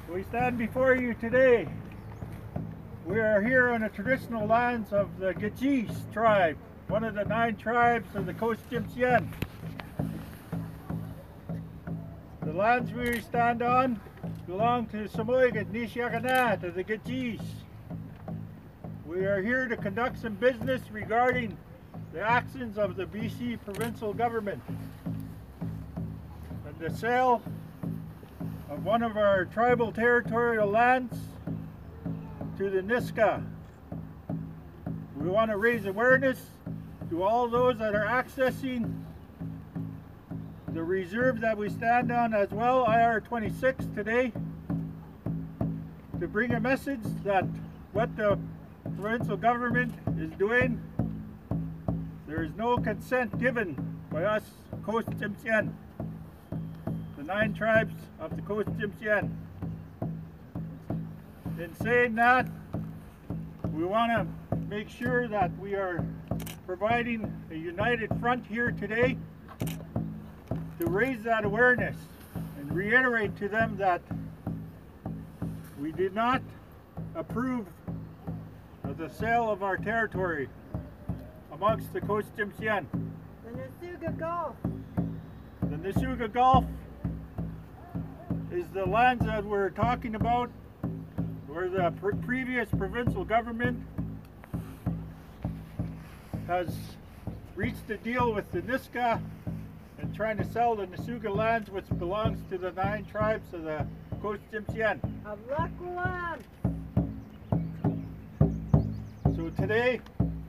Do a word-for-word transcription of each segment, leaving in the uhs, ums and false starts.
We stand before you today. We are here on the traditional lands of the Gitchis tribe, one of the nine tribes of the Coast Tsimshian. The lands we stand on belong to Samoyed Nishiakana, to the Gitchis. We are here to conduct some business regarding the actions of the B C provincial government and the sale of one of our tribal territorial lands to the Nisga'a. We want to raise awareness to all those that are accessing the reserve that we stand on as well, I R twenty-six, today, to bring a message that what the provincial government is doing, there is no consent given by us Coast Tsimshian, the nine tribes of the Coast Tsimshian. In saying that, we want to make sure that we are providing a united front here today to raise that awareness and reiterate to them that we did not approve of the sale of our territory amongst the Coast Tsimshian. The Nisga'a Gulf. The Nisga'a Gulf is the lands that we're talking about, where the pre previous provincial government has reached a deal with the Nisga'a and trying to sell the Nisga'a lands, which belongs to the nine tribes of the Coast Tsimshian. Of Lakwalan. So today,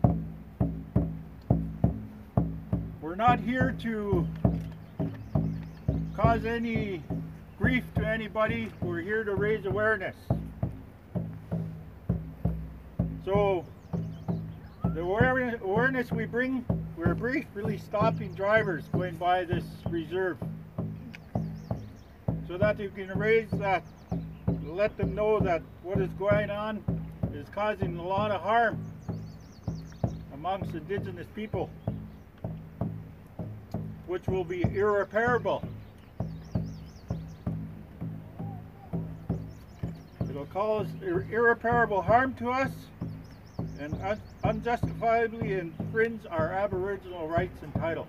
we're not here to cause any grief to anybody. We're here to raise awareness. So the awareness we bring, we're briefly stopping drivers going by this reserve so that you can raise that, let them know that what is going on is causing a lot of harm amongst Indigenous people, which will be irreparable. It'll cause ir irreparable harm to us and un unjustifiably infringe our Aboriginal rights and title.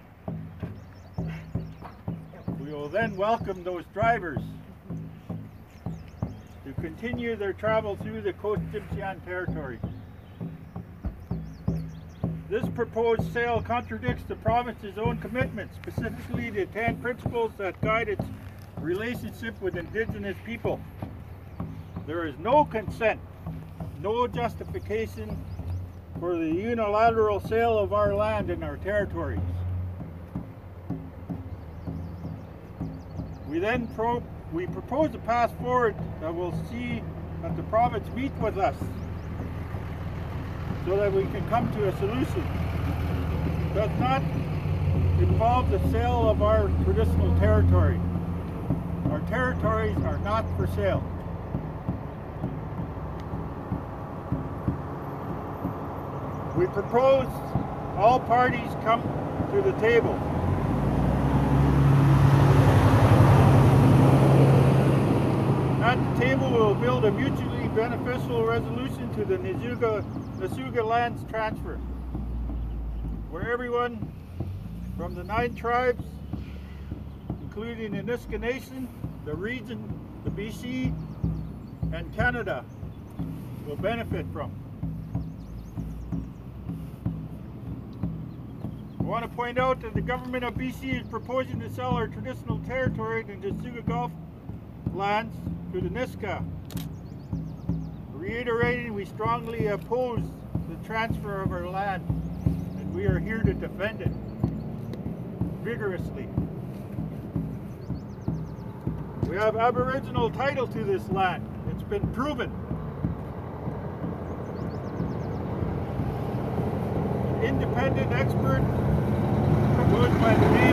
We will then welcome those drivers to continue their travel through the Coast Tsimshian territory. This proposed sale contradicts the province's own commitments, specifically the ten principles that guide its relationship with Indigenous people. There is no consent, no justification for the unilateral sale of our land and our territories. We then pro we propose a path forward that will see that the province meet with us so that we can come to a solution. It does not involve the sale of our traditional territory. Our territories are not for sale. We propose all parties come to the table. At the table, we will build a mutually beneficial resolution to the Nisga'a, Nisga'a lands transfer, where everyone from the nine tribes, including the Nisga'a Nation, the region, the B C, and Canada, will benefit from. I want to point out that the government of B C is proposing to sell our traditional territory, the Nisga'a Gulf lands, to the Nisga'a. Reiterating, we strongly oppose the transfer of our land, and we are here to defend it vigorously. We have Aboriginal title to this land. It's been proven. An independent expert goes by the name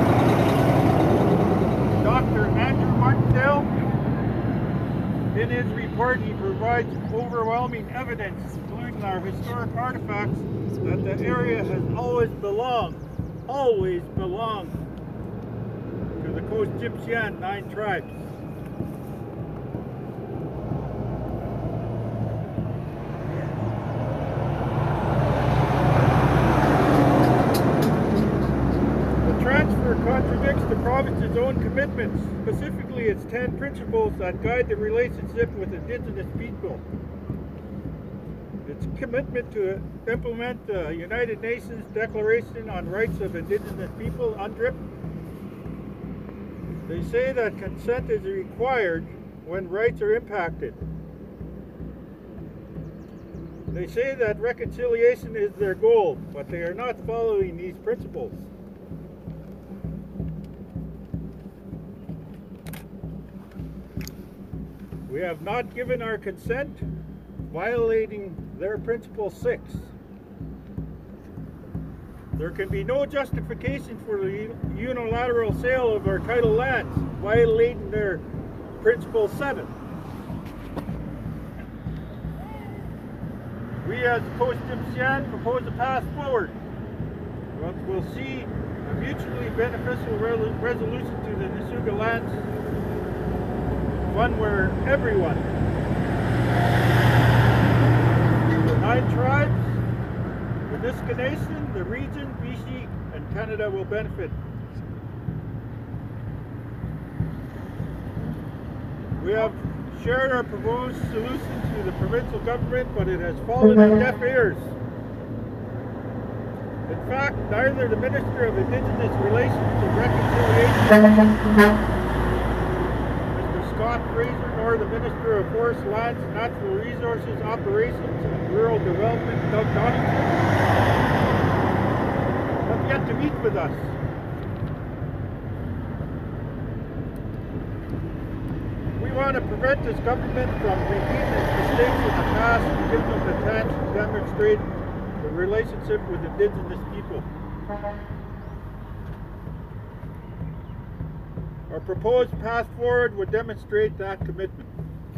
of Doctor Andrew Martindale. In his report, he provides overwhelming evidence, including our historic artifacts, that the area has always belonged, always belonged to the Coast Tsimshian nine tribes. specifically its ten principles that guide the relationship with Indigenous people. Its commitment to implement the United Nations Declaration on Rights of Indigenous People, UNDRIP. They say that consent is required when rights are impacted. They say that reconciliation is their goal, but they are not following these principles. We have not given our consent, violating their principle six. There can be no justification for the unilateral sale of our tidal lands, violating their principle seven. We as Coast Tsimshian propose a path forward. We'll see a mutually beneficial re resolution to the Nisga'a lands, one where everyone, the nine tribes, the Nisga'a Nation, the region, B C, and Canada will benefit. We have shared our proposed solution to the provincial government, but it has fallen on deaf ears. In fact, neither the Minister of Indigenous Relations and Reconciliation, Mister Scott Fraser, nor the Minister of Forest Lands, Natural Resources, Operations, and Rural Development, Doug Donaldson, have yet to meet with us. We want to prevent this government from repeating its mistakes in the past and give them the chance to demonstrate the relationship with Indigenous people. Our proposed path forward would demonstrate that commitment.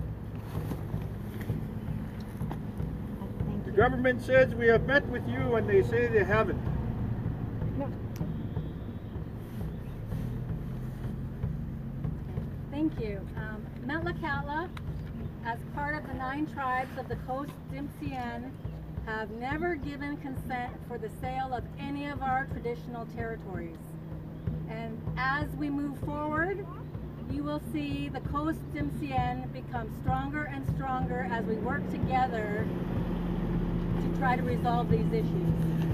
The government says we have met with you and they say they haven't. No. Thank you. Um, Metlakatla, as part of the nine tribes of the Coast Tsimshian, have never given consent for the sale of any of our traditional territories. And as we move forward, you will see the Coast Tsimshian become stronger and stronger as we work together to try to resolve these issues.